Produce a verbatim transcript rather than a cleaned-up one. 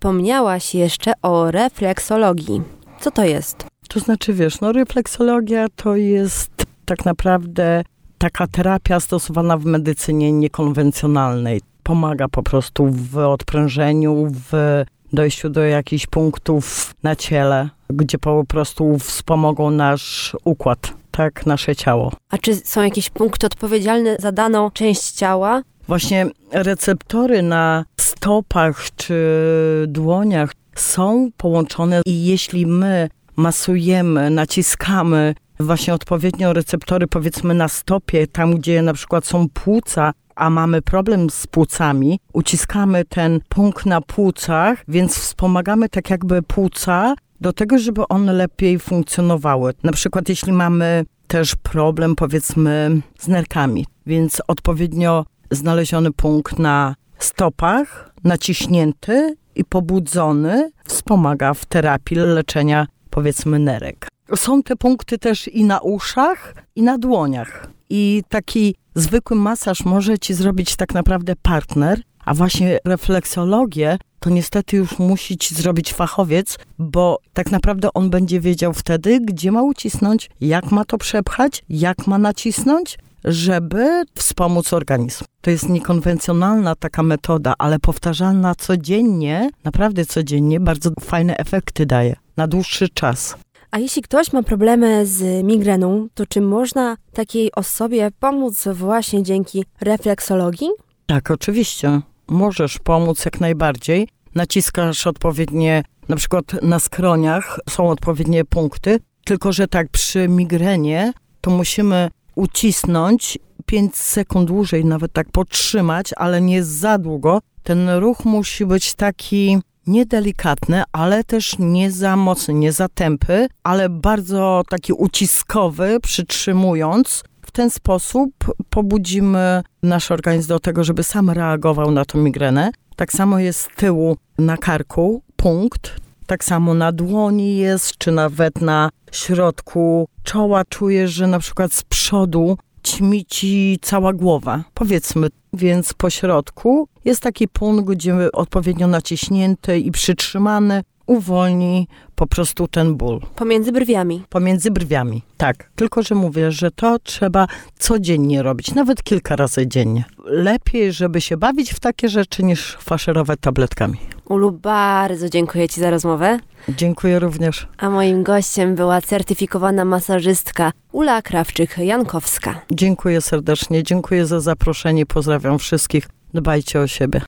wspomniałaś jeszcze o refleksologii. Co to jest? To znaczy, wiesz, no refleksologia to jest tak naprawdę taka terapia stosowana w medycynie niekonwencjonalnej. Pomaga po prostu w odprężeniu, w dojściu do jakichś punktów na ciele, gdzie po prostu wspomogą nasz układ, tak, nasze ciało. A czy są jakieś punkty odpowiedzialne za daną część ciała? Właśnie receptory na stopach czy dłoniach są połączone i jeśli my masujemy, naciskamy właśnie odpowiednio receptory, powiedzmy na stopie, tam gdzie na przykład są płuca, a mamy problem z płucami, uciskamy ten punkt na płucach, więc wspomagamy tak jakby płuca do tego, żeby one lepiej funkcjonowały. Na przykład jeśli mamy też problem, powiedzmy, z nerkami, więc odpowiednio znaleziony punkt na stopach, naciśnięty i pobudzony wspomaga w terapii leczenia, powiedzmy, nerek. Są te punkty też i na uszach, i na dłoniach. I taki zwykły masaż może ci zrobić tak naprawdę partner, a właśnie refleksologię to niestety już musi ci zrobić fachowiec, bo tak naprawdę on będzie wiedział wtedy, gdzie ma ucisnąć, jak ma to przepchać, jak ma nacisnąć, żeby wspomóc organizm. To jest niekonwencjonalna taka metoda, ale powtarzalna codziennie, naprawdę codziennie, bardzo fajne efekty daje na dłuższy czas. A jeśli ktoś ma problemy z migreną, to czy można takiej osobie pomóc właśnie dzięki refleksologii? Tak, oczywiście. Możesz pomóc jak najbardziej. Naciskasz odpowiednie, na przykład na skroniach są odpowiednie punkty, tylko że tak przy migrenie to musimy ucisnąć pięć sekund dłużej, nawet tak podtrzymać, ale nie za długo. Ten ruch musi być taki niedelikatny, ale też nie za mocny, nie za tępy, ale bardzo taki uciskowy, przytrzymując. W ten sposób pobudzimy nasz organizm do tego, żeby sam reagował na tą migrenę. Tak samo jest z tyłu na karku punkt, tak samo na dłoni jest, czy nawet na środku czoła czujesz, że na przykład z przodu ćmi ci cała głowa, powiedzmy. Więc po środku jest taki punkt, gdzie odpowiednio naciśnięty i przytrzymany uwolni po prostu ten ból. Pomiędzy brwiami. Pomiędzy brwiami, tak. Tylko że mówię, że to trzeba codziennie robić, nawet kilka razy dziennie. Lepiej, żeby się bawić w takie rzeczy, niż faszerować tabletkami. Ulu, bardzo dziękuję ci za rozmowę. Dziękuję również. A moim gościem była certyfikowana masażystka Ula Krawczyk-Jankowska. Dziękuję serdecznie, dziękuję za zaproszenie, pozdrawiam wszystkich. Dbajcie o siebie.